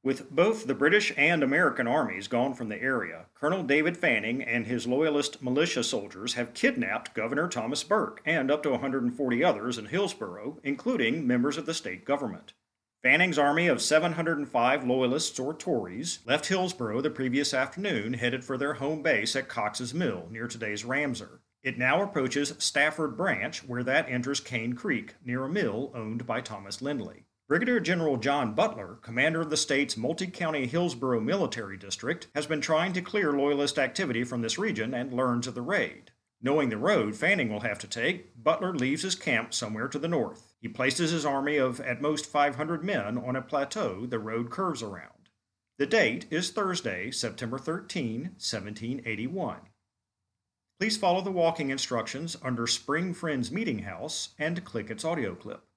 With both the British and American armies gone from the area, Colonel David Fanning and his loyalist militia soldiers have kidnapped Governor Thomas Burke and up to 140 others in Hillsborough, including members of the state government. Fanning's army of 705 loyalists or Tories left Hillsborough the previous afternoon, headed for their home base at Cox's Mill near today's Ramsar. It now approaches Stafford Branch, where that enters Cane Creek, near a mill owned by Thomas Lindley. Brigadier General John Butler, commander of the state's multi-county Hillsborough Military District, has been trying to clear Loyalist activity from this region and learns of the raid. Knowing the road Fanning will have to take, Butler leaves his camp somewhere to the north. He places his army of at most 500 men on a plateau the road curves around. The date is Thursday, September 13, 1781. Please follow the walking instructions under Spring Friends Meeting House and click its audio clip.